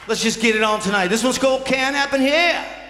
Let's just get it on tonight. This one's called Can't Happen Here.